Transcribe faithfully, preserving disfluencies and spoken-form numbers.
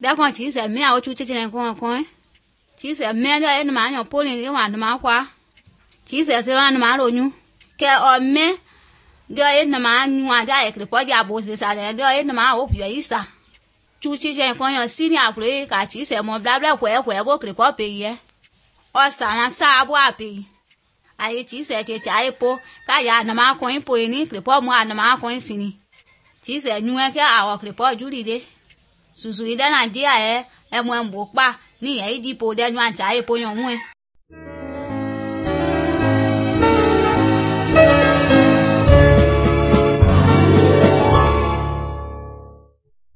Đã con chỉ sẽ mẹ chú chơi này con con. Chỉ sẽ mẹ đó em mà nhỏ poli đi mà mà qua. Chỉ sẽ sẽ ăn mà rồi nhu. Cái ở mẹ đó em mà ngoài ra cái bỏ ra bố sẽ sao đó em mà ốp vậy sao. Chú chơi này con nhỏ xin nhà rồi cả chỉ sẽ một bla bla khỏe khỏe bố cái bỏ bì á. Ở sao nó sao bố bì. Ai chỉ sẽ chơi chạy po cái nhà mà con po này cái bỏ mua mà con xin. Chỉ sẽ nhu cái ảo cái bỏ chú đi đấy. Susu ida na dia e e mo mbo pa ni e di po de nwa cha e po yon mu e